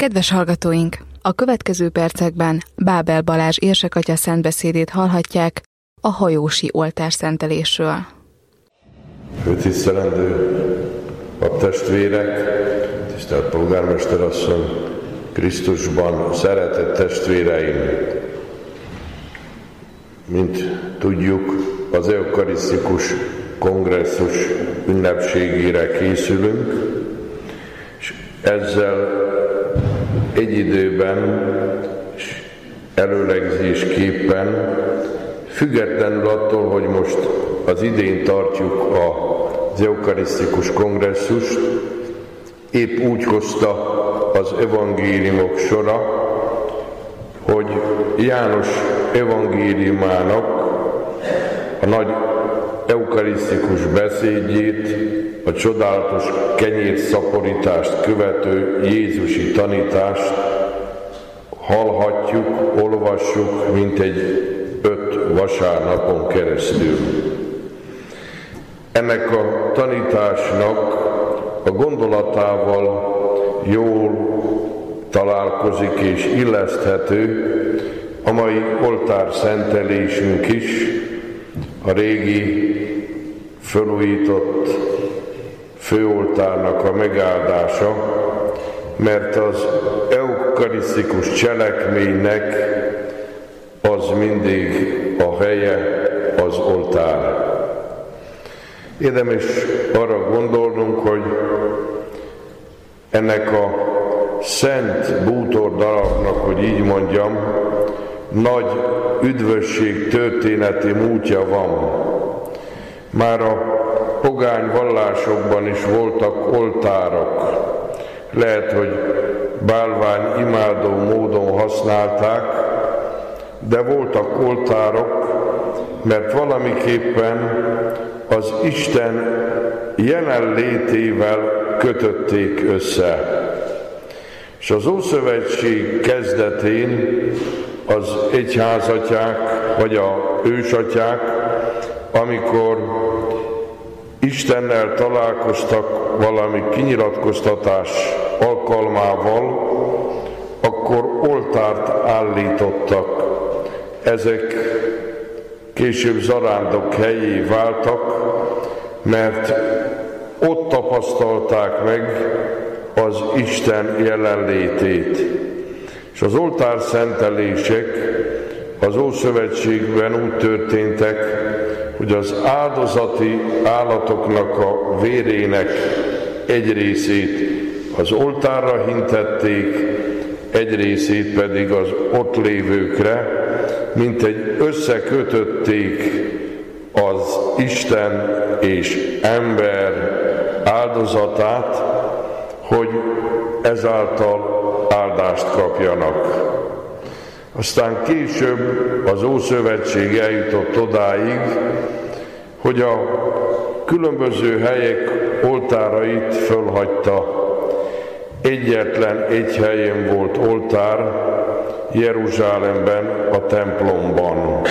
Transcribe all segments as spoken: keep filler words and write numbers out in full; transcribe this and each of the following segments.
Kedves hallgatóink! A következő percekben Bábel Balázs érsekatya szentbeszédét hallhatják a hajósi oltárszentelésről. Főtisztelendő paptestvérek, tisztelt polgármesterasszony, Krisztusban szeretett testvéreim! Mint tudjuk, az eukarisztikus kongresszus ünnepségére készülünk, és ezzel egy időben és előlegzésképpen, függetlenül attól, hogy most az idén tartjuk az eukarisztikus kongresszust, épp úgy hozta az evangéliumok sora, hogy János evangéliumának a nagy eukarisztikus beszédjét, a csodálatos kenyérszaporítást követő jézusi tanítást hallhatjuk, olvassuk, mint egy öt vasárnapon keresztül. Ennek a tanításnak a gondolatával jól találkozik és illeszthető a mai oltárszentelésünk is, a régi felújított főoltárnak a megáldása, mert az eukarisztikus cselekménynek az mindig a helye az oltár. Érdemes arra gondolnunk, hogy ennek a szent bútor darabnak, hogy így mondjam, nagy üdvösség történeti múltja van. Már a pogány vallásokban is voltak oltárok. Lehet, hogy bálvány imádó módon használták, de voltak oltárok, mert valamiképpen az Isten jelenlétével kötötték össze. És az Ószövetség kezdetén az egyházatyák, vagy a ősatyák, amikor Istennel találkoztak valami kinyilatkoztatás alkalmával, akkor oltárt állítottak. Ezek később zarándok helyé váltak, mert ott tapasztalták meg az Isten jelenlétét. És az oltárszentelések az Ószövetségben úgy történtek, hogy az áldozati állatoknak a vérének egy részét az oltárra hintették, egy részét pedig az ott lévőkre, mint egy összekötötték az Isten és ember áldozatát, hogy ezáltal áldást kapjanak. Aztán később az Ószövetség eljutott odáig, hogy a különböző helyek oltárait fölhagyta. Egyetlen egy helyen volt oltár, Jeruzsálemben, a templomban.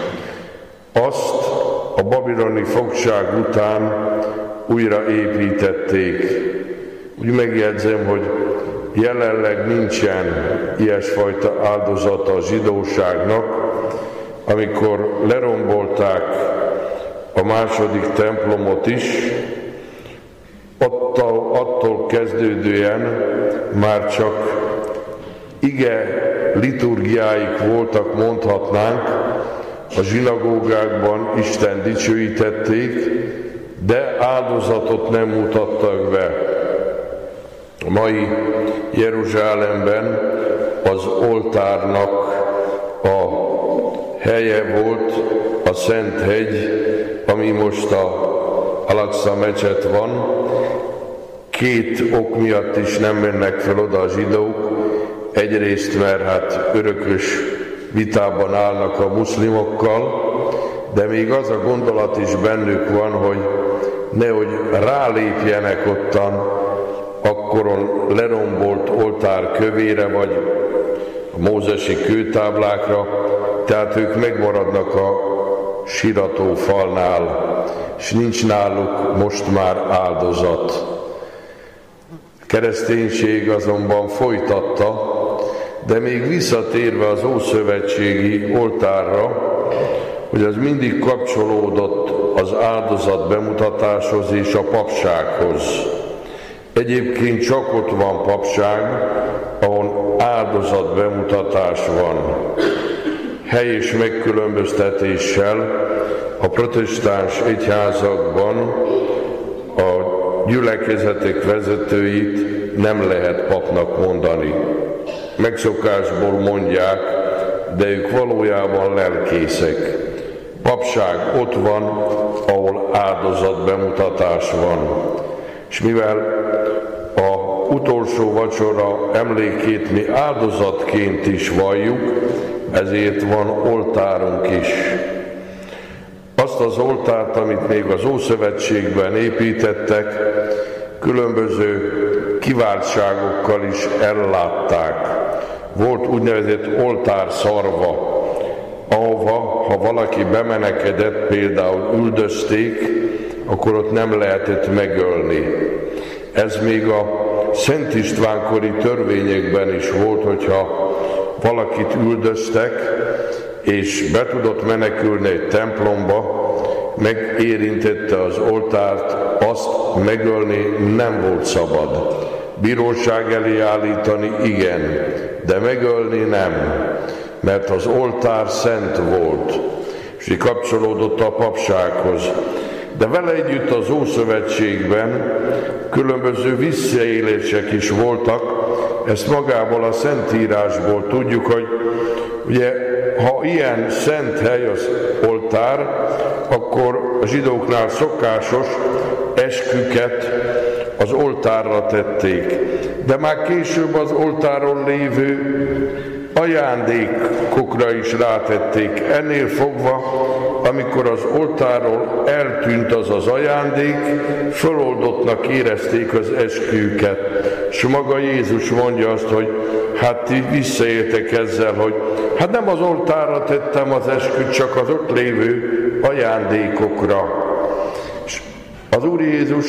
Azt a babiloni fogság után újra építették. Úgy megjegyzem, hogy jelenleg nincsen ilyesfajta áldozata a zsidóságnak. Amikor lerombolták a második templomot is, attól, attól kezdődően már csak ige liturgiáik voltak, mondhatnánk, a zsinagógákban Isten dicsőítették, de áldozatot nem mutattak be. A mai Jeruzsálemben az oltárnak a helye volt a Szent Hegy, ami most a Al-Aqsa mecset van. Két ok miatt is nem mennek fel oda a zsidók. Egyrészt, mert hát örökös vitában állnak a muszlimokkal, de még az a gondolat is bennük van, hogy nehogy rálépjenek ottan akkoron lerombolt oltár kövére, vagy a mózesi kőtáblákra, tehát ők megmaradnak a sirató falnál, és nincs náluk most már áldozat. Kereszténység azonban folytatta, de még visszatérve az ószövetségi oltárra, hogy az mindig kapcsolódott az áldozat bemutatáshoz és a papsághoz. Egyébként csak ott van papság, ahol áldozat bemutatás van. Helyes megkülönböztetéssel a protestáns egyházakban a gyülekezetek vezetőit nem lehet papnak mondani. Megszokásból mondják, de ők valójában lelkészek. Papság ott van, ahol áldozat bemutatás van. És mivel a utolsó vacsora emlékét mi áldozatként is valljuk, ezért van oltárunk is. Azt az oltárt, amit még az Ószövetségben építettek, különböző kiváltságokkal is ellátták. Volt úgynevezett oltárszarva, ahova, ha valaki bemenekedett, például üldözték, akkor ott nem lehetett megölni. Ez még a Szent Istvánkori törvényekben is volt, hogyha valakit üldöztek, és be tudott menekülni egy templomba, megérintette az oltárt, azt megölni nem volt szabad. Bíróság elé állítani igen, de megölni nem, mert az oltár szent volt, és így kapcsolódott a papsághoz. De vele együtt az Ószövetségben különböző visszaélések is voltak, ezt magából a Szentírásból tudjuk, hogy ugye, ha ilyen szent hely az oltár, akkor a zsidóknál szokásos esküket az oltárra tették. De már később az oltáron lévő ajándékokra is rátették. Ennél fogva, amikor az oltáról eltűnt az az ajándék, föloldottnak érezték az esküket. És maga Jézus mondja azt, hogy hát ti visszaéltek ezzel, hogy hát nem az oltárra tettem az esküt, csak az ott lévő ajándékokra. És az Úr Jézus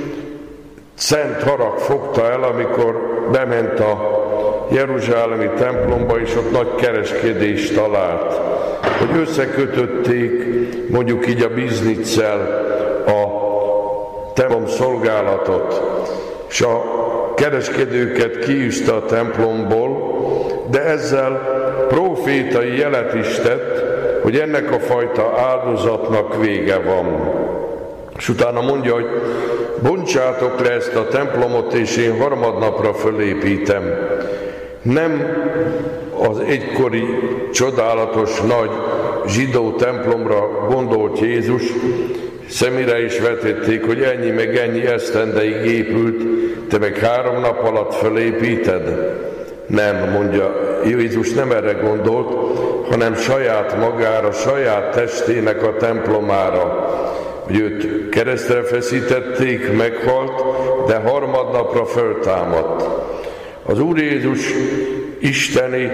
szent harag fogta el, amikor bement a jeruzsálemi templomba, és ott nagy kereskedést talált, hogy összekötötték mondjuk így a bizniccel a templom szolgálatot, és a kereskedőket kiűzte a templomból, de ezzel profétai jelet is tett, hogy ennek a fajta áldozatnak vége van. És utána mondja, hogy bontsátok le ezt a templomot, és én harmadnapra fölépítem. Nem az egykori csodálatos nagy zsidó templomra gondolt Jézus, szemére is vetették, hogy ennyi meg ennyi esztendeig épült, te meg három nap alatt fölépíted? Nem, mondja, Jézus nem erre gondolt, hanem saját magára, saját testének a templomára, hogy őt keresztre feszítették, meghalt, de harmadnapra föltámadt. Az Úr Jézus isteni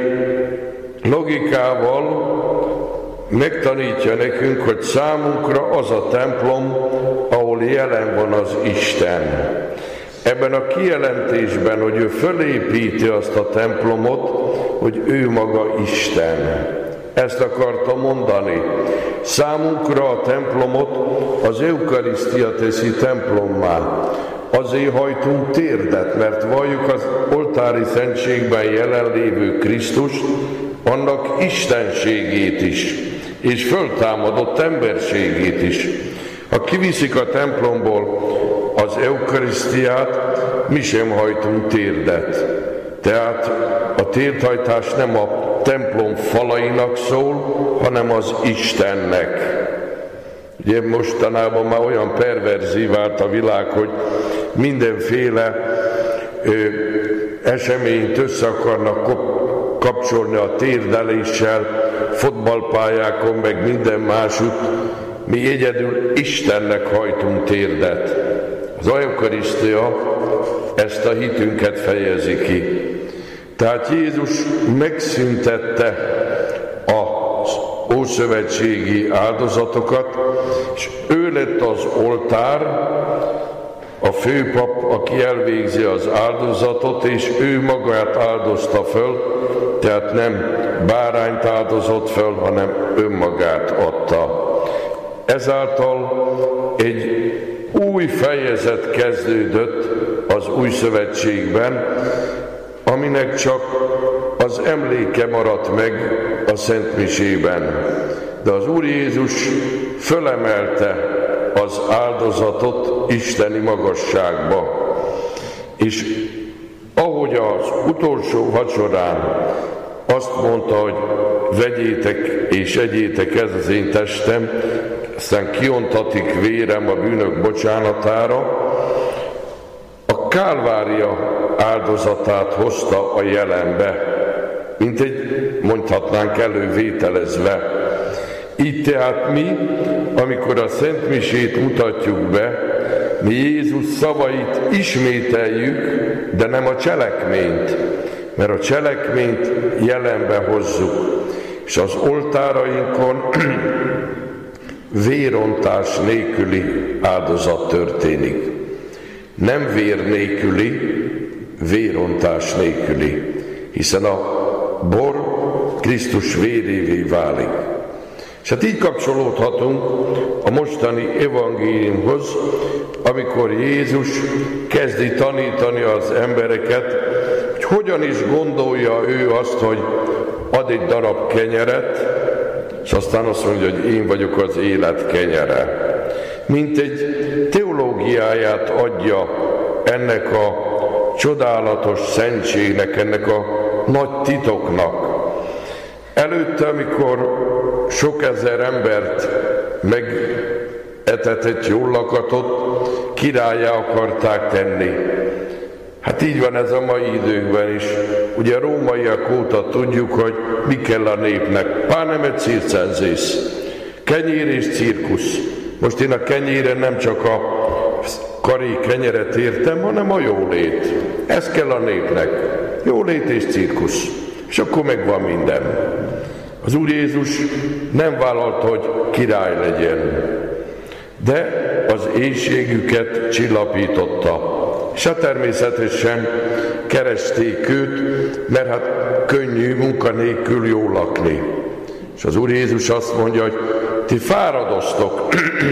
logikával megtanítja nekünk, hogy számunkra az a templom, ahol jelen van az Isten. Ebben a kijelentésben, hogy ő fölépíti azt a templomot, hogy ő maga Isten. Ezt akarta mondani. Számunkra a templomot az eukarisztia teszi templommá. Azért hajtunk térdet, mert valljuk az oltári szentségben jelenlévő Krisztust, annak istenségét is, és föltámadott emberségét is. Ha kiviszik a templomból az eukarisztiát, mi sem hajtunk térdet. Tehát a térdhajtás nem a templom falainak szól, hanem az Istennek. Ugye mostanában már olyan perverzív vált a világ, hogy mindenféle ö, eseményt össze akarnak kapcsolni a térdeléssel, fotballpályákon, meg minden másút. Mi egyedül Istennek hajtunk térdet. Az eukarisztia ezt a hitünket fejezi ki. Tehát Jézus megszüntette az ószövetségi áldozatokat, és ő lett az oltár, a főpap, aki elvégzi az áldozatot, és ő magát áldozta föl, tehát nem bárányt áldozott föl, hanem önmagát adta. Ezáltal egy új fejezet kezdődött az új szövetségben, aminek csak az emléke maradt meg a Szentmisében. De az Úr Jézus fölemelte az áldozatot isteni magasságba. És ahogy az utolsó vacsorán azt mondta, hogy vegyétek és egyétek, ez az én testem, aztán kiontatik vérem a bűnök bocsánatára, a Kálvária áldozatát hozta a jelenbe, mint egy, mondhatnánk, elővételezve. Így tehát mi, amikor a Szentmisét mutatjuk be, mi Jézus szavait ismételjük, de nem a cselekményt, mert a cselekményt jelenbe hozzuk, és az oltárainkon vérontás nélküli áldozat történik. Nem vér nélküli, vérontás nélküli, hiszen a bor Krisztus vérévé válik. És hát így kapcsolódhatunk a mostani evangéliumhoz, amikor Jézus kezdi tanítani az embereket, hogy hogyan is gondolja ő azt, hogy ad egy darab kenyeret, és aztán azt mondja, hogy én vagyok az élet kenyere. Mint egy teológiáját adja ennek a csodálatos szentségnek, ennek a nagy titoknak. Előtte, amikor sok ezer embert megetetett, jól lakatott, királlyá akarták tenni. Hát így van ez a mai időkben is. Ugye a rómaiak óta tudjuk, hogy mi kell a népnek. Panem et circenses, kenyér és cirkusz. Most én a kenyére nem csak a karé kenyeret értem, hanem a jólét. Ez kell a népnek. Jólét és cirkusz. És akkor megvan minden. Az Úr Jézus nem vállalta, hogy király legyen, de az éhségüket csillapította. És hát természetesen keresték őt, mert hát könnyű munka nélkül jól lakni. És az Úr Jézus azt mondja, hogy ti fáradoztok.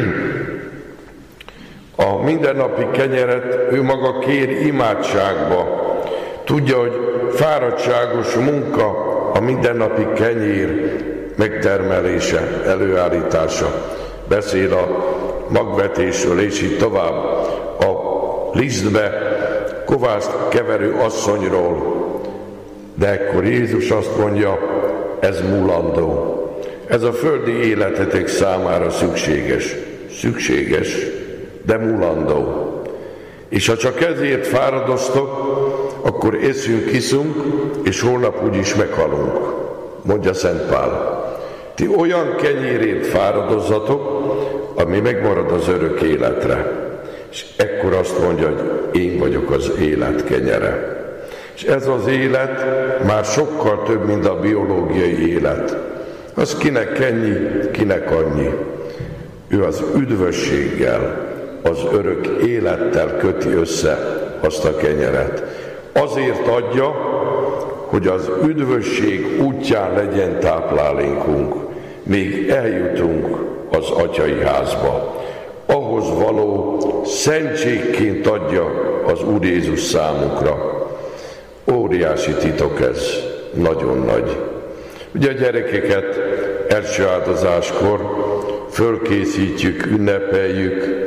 A mindennapi kenyeret ő maga kér imádságba. Tudja, hogy fáradtságos munka a mindennapi kenyér megtermelése, előállítása. Beszél a magvetésről, és így tovább. A lisztbe kovászt keverő asszonyról. De ekkor Jézus azt mondja, ez mulandó. Ez a földi életetek számára szükséges. Szükséges, de mulandó. És ha csak ezért fáradoztok, akkor eszünk, iszunk, és holnap úgyis meghalunk, mondja Szent Pál. Ti olyan kenyérért fáradozzatok, ami megmarad az örök életre. És ekkor azt mondja, hogy én vagyok az élet kenyere. És ez az élet már sokkal több, mint a biológiai élet. Az kinek ennyi, kinek annyi. Ő az üdvösséggel, az örök élettel köti össze azt a kenyeret. Azért adja, hogy az üdvösség útján legyen táplálékunk, még eljutunk az atyai házba. Ahhoz való szentségként adja az Úr Jézus számunkra. Óriási titok ez, nagyon nagy. Ugye a gyerekeket első áldozáskor fölkészítjük, ünnepeljük,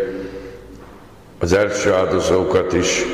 az első áldozókat is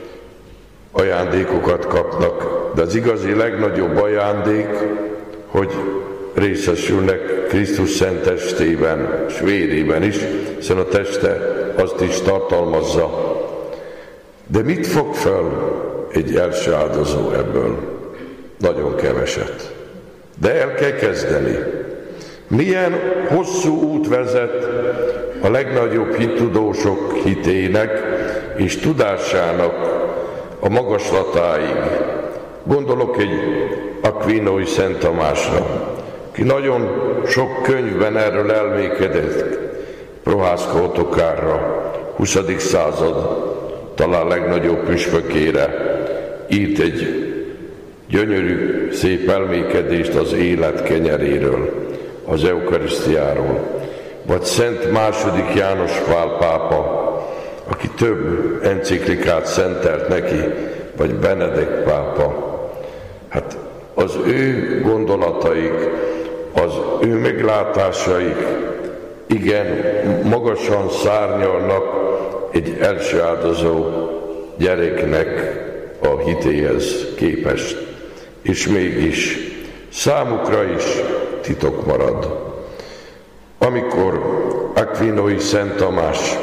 ajándékokat kapnak, de az igazi legnagyobb ajándék, hogy részesülnek Krisztus szent testében, és vérében is, hiszen a teste azt is tartalmazza. De mit fog föl egy első áldozó ebből? Nagyon keveset. De el kell kezdeni. Milyen hosszú út vezet a legnagyobb hittudósok hitének és tudásának a magaslatáig. Gondolok egy Aquinói Szent Tamásra, ki nagyon sok könyvben erről elmékedett, Prohászka Ottokárra, huszadik század talán legnagyobb püspökére írt egy gyönyörű, szép elmékedést az élet kenyeréről, az eukarisztiáról. Vagy Szent második János Pál pápa, aki több enciklikát szentelt neki, vagy Benedek pápa. Hát az ő gondolataik, az ő meglátásaik igen magasan szárnyalnak egy első áldozó gyereknek a hitéhez képest. És mégis számukra is titok marad. Amikor Aquinói Szent Tamás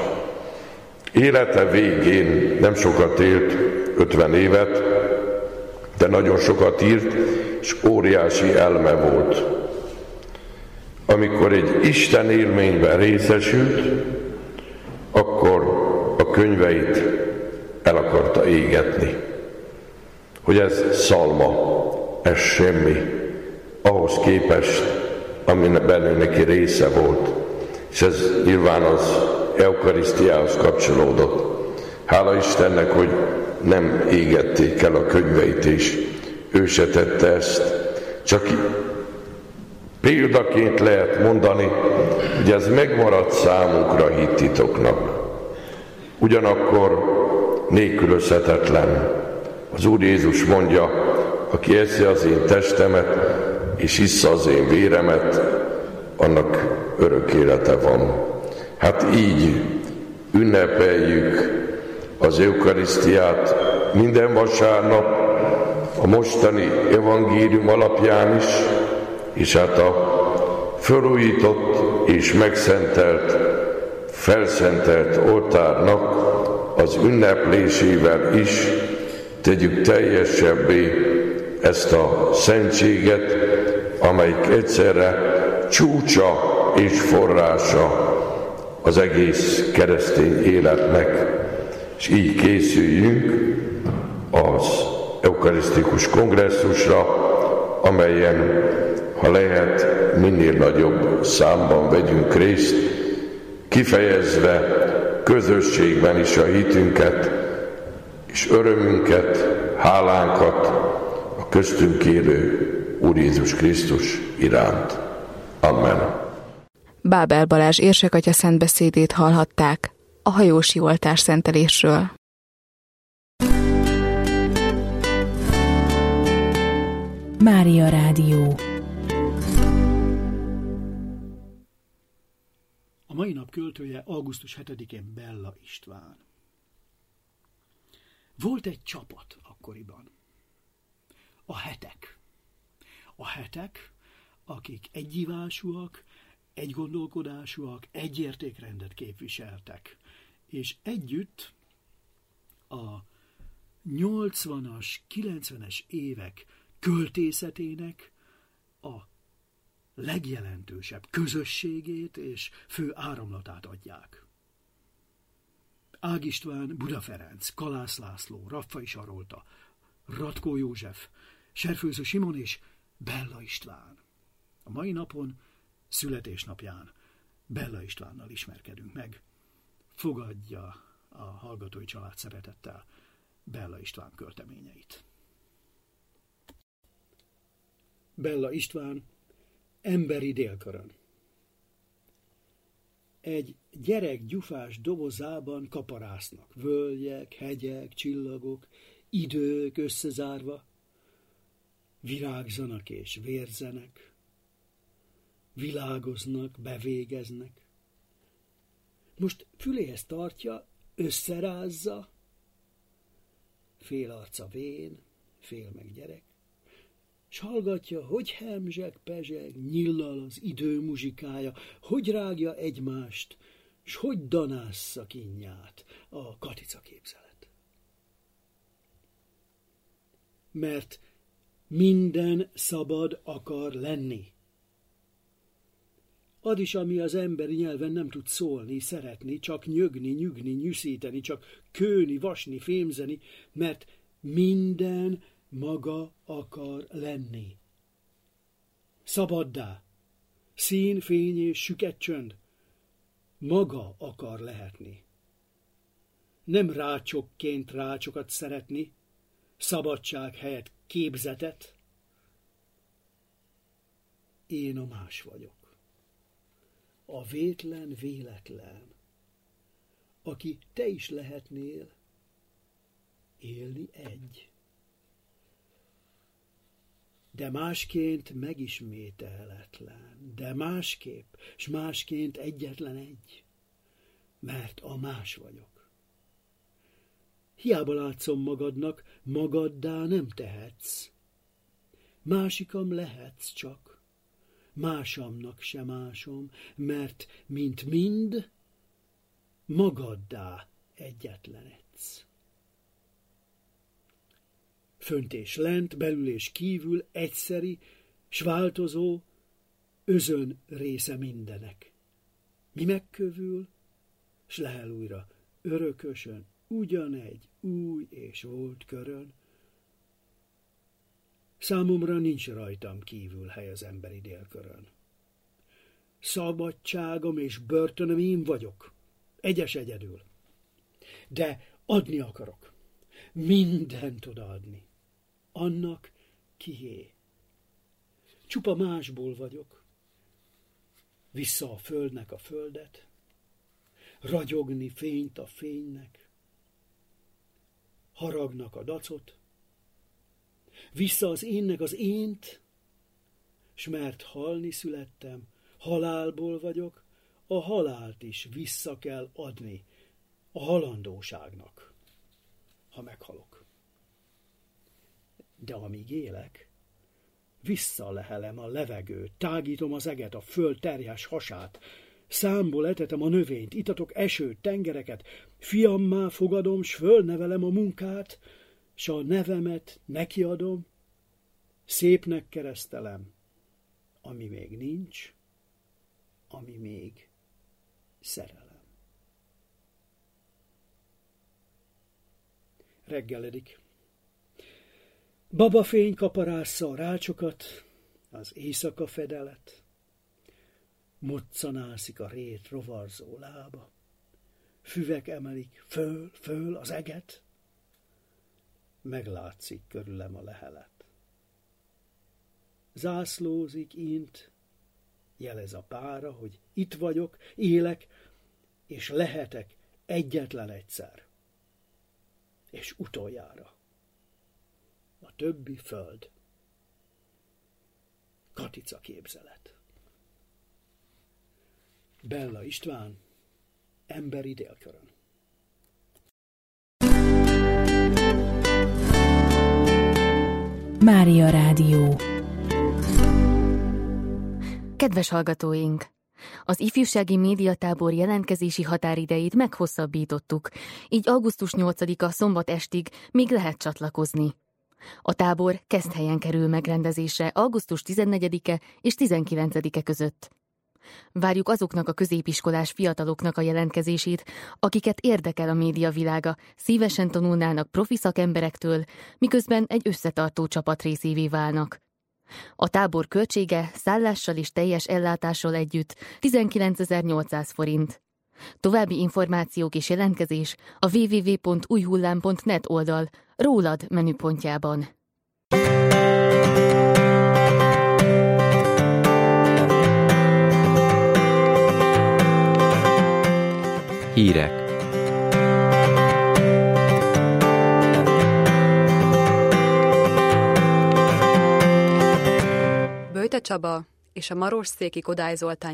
élete végén nem sokat élt, ötven évet, de nagyon sokat írt, és óriási elme volt. Amikor egy Isten élményben részesült, akkor a könyveit el akarta égetni. Hogy ez szalma, ez semmi, ahhoz képest, amiben ő neki része volt. És ez nyilván az eukarisztiához kapcsolódott. Hála Istennek, hogy nem égették el a könyveit, és ő se tette ezt. Csak példaként lehet mondani, hogy ez megmaradt számunkra hittitoknak. Ugyanakkor nélkülözhetetlen. Az Úr Jézus mondja, aki eszi az én testemet, és issza az én véremet, annak örök élete van. Hát így ünnepeljük az eukarisztiát minden vasárnap, a mostani evangélium alapján is, és hát a felújított és megszentelt, felszentelt oltárnak az ünneplésével is tegyük teljesebbé ezt a szentséget, amelyik egyszerre csúcsa és forrása az egész keresztény életnek, és így készüljünk az eukarisztikus kongresszusra, amelyen, ha lehet, minél nagyobb számban vegyünk részt, kifejezve közösségben is a hitünket, és örömünket, hálánkat a köztünk élő Úr Jézus Krisztus iránt. Amen. Bábel Balázs érsekatya szentbeszédét hallhatták a hajósi oltár szentelésről. Mária Rádió. A mai nap költője augusztus hetedikén Bella István. Volt egy csapat akkoriban. A hetek. A hetek, akik egyívásúak, egygondolkodásúak, egy értékrendet képviseltek. És együtt a nyolcvanas, kilencvenes évek költészetének a legjelentősebb közösségét és fő áramlatát adják. Ág István, Buda Ferenc, Kalász László, Raffai Sarolta, Ratkó József, Serfőző Simon és Bella István. A mai napon, születésnapján Bella Istvánnal ismerkedünk meg. Fogadja a hallgatói család szeretettel Bella István költeményeit. Bella István, Emberi délkörön. Egy gyerek gyufás dobozában kaparásznak völgyek, hegyek, csillagok, idők összezárva, virágzanak és vérzenek, világoznak, bevégeznek. Most füléhez tartja, összerázza, fél arca vén, fél meg gyerek, s hallgatja, hogy hemzseg, pezseg, nyillal az idő muzsikája, hogy rágja egymást, s hogy danásza kínját a katica képzelet. Mert minden szabad akar lenni. Az is, ami az emberi nyelven nem tud szólni, szeretni, csak nyögni, nyügni, nyűszíteni, csak kőni, vasni, fémzeni, mert minden maga akar lenni. Szabaddá, szín, fény és süket csönd, maga akar lehetni. Nem rácsokként rácsokat szeretni, szabadság helyett képzetet. Én a más vagyok. A vétlen véletlen, aki te is lehetnél, élni egy. De másként megismételhetetlen, de másképp, s másként egyetlen egy, mert a más vagyok. Hiába látszom magadnak, magaddá nem tehetsz. Másikam lehetsz csak, másamnak se másom, mert mint mind, magaddá egyetlenedsz. Fönt és lent, belül és kívül, egyszeri, s változó, özön része mindenek. Mi megkövül, s lehel újra örökösön, ugyanegy új és volt körön. Számomra nincs rajtam kívül hely az emberi délkörön. Szabadságom és börtönöm én vagyok, egyes egyedül. De adni akarok, mindent odaadni. Annak kié. Csupa másból vagyok. Vissza a földnek a földet, ragyogni fényt a fénynek, haragnak a dacot, vissza az énnek az ént, s mert halni születtem, halálból vagyok, a halált is vissza kell adni a halandóságnak, ha meghalok. De amíg élek, visszalehelem a levegőt, tágítom az eget, a föld terhes hasát, számból etetem a növényt, itatok esőt, tengereket, fiammá fogadom, s fölnevelem a munkát, s a nevemet nekiadom, szépnek keresztelem, ami még nincs, ami még szerelem. Reggeledik. Babafény kaparásza a rácsokat, az éjszaka fedelet, moccanászik a rét rovarzó lába, füvek emelik föl, föl az eget, meglátszik körülem a lehelet. Zászlózik int, jelez a pára, hogy itt vagyok, élek, és lehetek egyetlen egyszer, és utoljára. A többi föld. Katica képzelet. Bella István, Emberi délkörön. Mária Rádió. Kedves hallgatóink! Az ifjúsági médiatábor jelentkezési határidejét meghosszabbítottuk, így augusztus nyolcadika szombat estig még lehet csatlakozni. A tábor Keszthelyen kerül megrendezésre augusztus tizennegyedike és tizenkilencedike között. Várjuk azoknak a középiskolás fiataloknak a jelentkezését, akiket érdekel a médiavilága, szívesen tanulnának profi szakemberektől, miközben egy összetartó csapat részévé válnak. A tábor költsége szállással és teljes ellátással együtt tizenkilencezer-nyolcszáz forint. További információk és jelentkezés a double-u double-u double-u pont új hullám pont net oldal Rólad menüpontjában. Hírek. Böjte Csaba és a Marosszéki Kodály Zoltán